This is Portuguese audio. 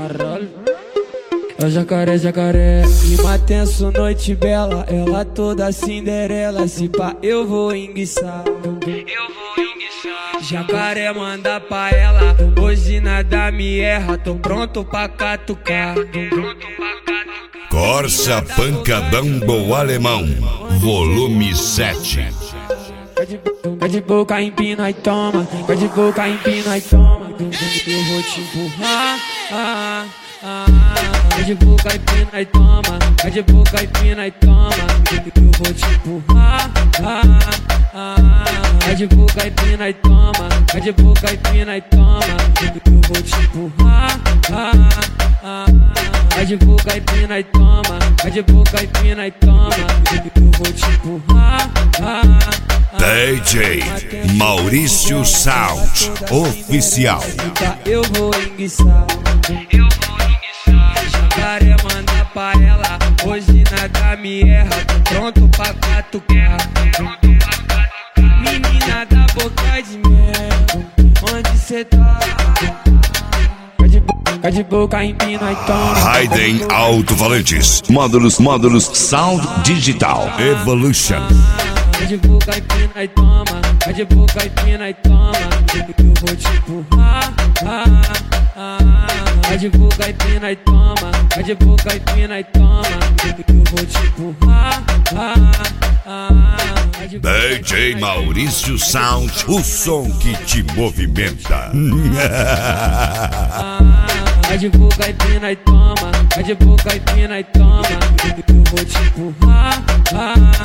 Caralho. É jacaré, jacaré. Clima tenso, noite bela. Ela toda Cinderela. Se pá, eu vou enguiçar. Jacaré manda pra ela. Hoje nada me erra. Tô pronto pra catucar. Corsa Pancadão do Alemão, volume 7. Vai de boca, empina e toma. Vai de boca, empina e toma. Eu vou te empurrar. Vai de boca, empina e toma. Vai de boca, empina e toma. Eu vou te empurrar. Vai de boca, empina e toma. Vai de boca, empina e toma. Eu vou te empurrar. Vai de boca, empina e toma. Vai de boca, empina e toma. Eu vou te empurrar. DJ Maurício Sound Oficial. Eu vou enguiçar. Jacaré manda pra ela. Hoje nada me erra. Tô pronto pra catucar. Menina da boca de mel, onde cê tá? Vai de boca, empina e toma. Raiden Alto-Falantes. Módulos Sound Digital Evolution. Vai de boca, empina e toma. Vai de boca, empina e toma. Eu vou te empurrar. Vai de boca, empina e toma. Vai de boca, empina e toma. Eu vou te empurrar. DJ Maurício Sound, o som que te movimenta. Vai de boca, empina e toma. Vai de boca, empina e toma. Eu vou te empurrar.